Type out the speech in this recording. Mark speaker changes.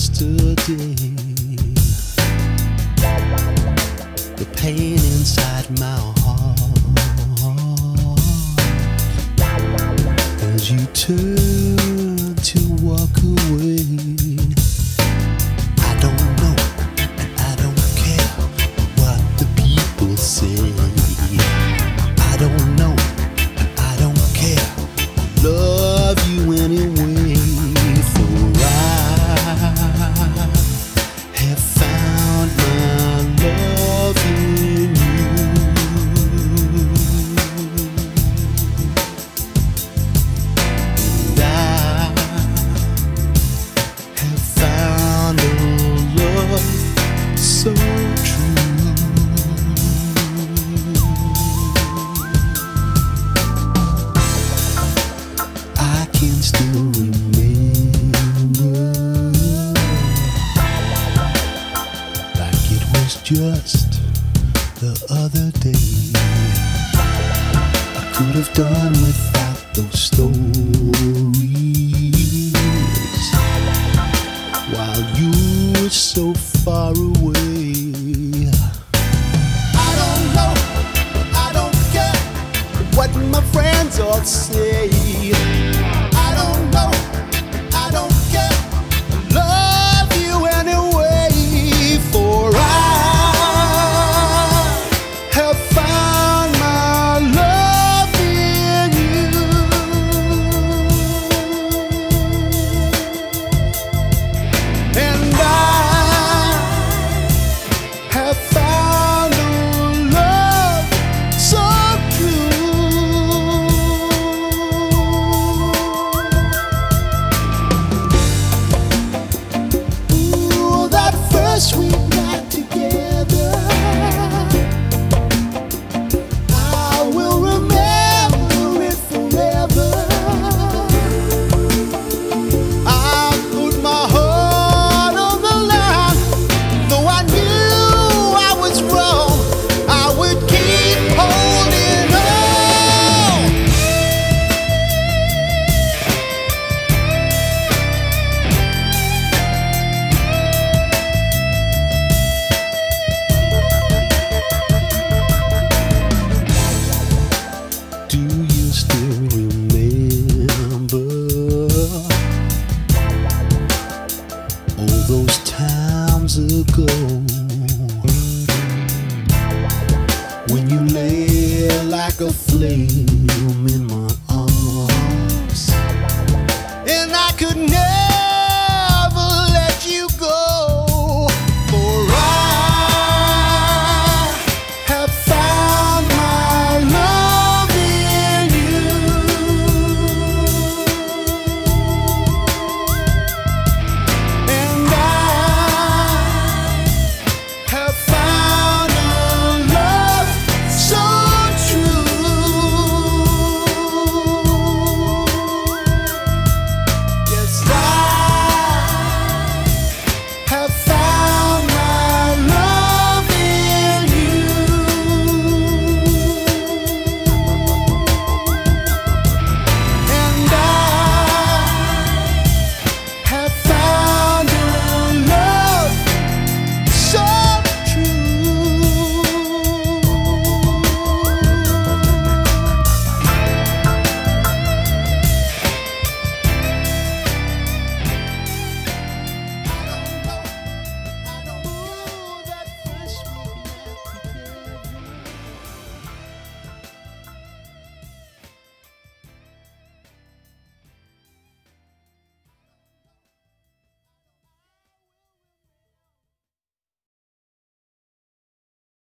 Speaker 1: yesterday. The pain inside my heart as you turn to walk away. I don't know and I don't care what the people say. I don't know and I don't care. I love you anyway. For I have found my love in you. And I have found a love so true. I can still remember like it was just the other day. I could have done without those stories while you were so far away. I don't know, I don't care what my friends all say. I don't know, I don't care. I love you anyway. For I have found my love in you. And I have found a love so true. Ooh, that first we got together, I will remember it forever. I put my heart on the line, though I knew I was wrong. I would keep holding on. Do you still